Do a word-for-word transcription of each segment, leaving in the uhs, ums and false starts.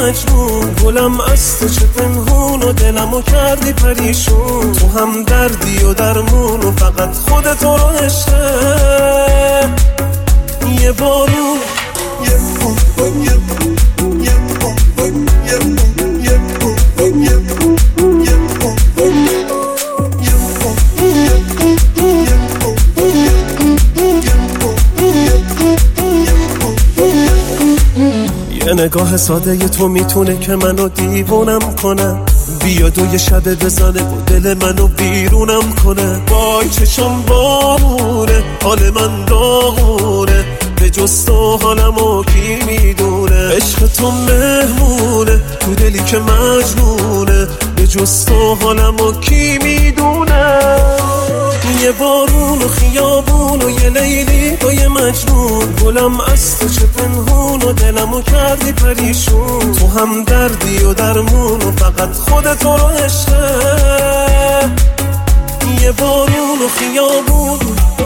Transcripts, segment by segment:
مجنون، گلم از تو چه پنهون و دلمو کردی پریشون. تو هم دردی و درمون و فقط خودت رو عشقه. یه بارون یه بارون یه بارون یه بارون یه بارون یه بارون یه بارون یه بارون یه نگاه ساده تو میتونه که منو دیوونم کنه. بیاد و یه شب بزنه و دل منو بیرونم کنه. وای چشم بارونه، حال من داغونه، به جز تو حالمو کی میدونه. عشق تو مهمونه تو دلی که مجنونه، به جز تو حالمو کی میدونه. یه بارون و خیابون و یه لیلی و یه مجنون، گلم از تو چه پنهون و دلمو کردی پریشون. تو هم دردی و درمون و فقط خودت رو عشقه. یه بارون و خیابون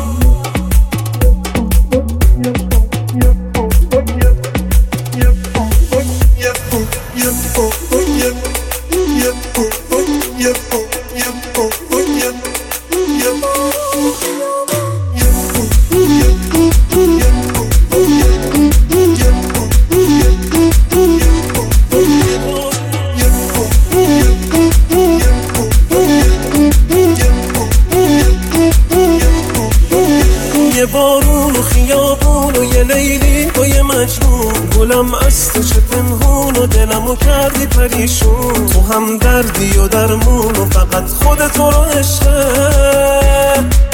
یه بارون و خیابون و یه لیلی و یه مجنون، گلم از تو چه پنهون و دلمو کردی پریشون. تو هم دردی و درمون و فقط خودت رو عشقه.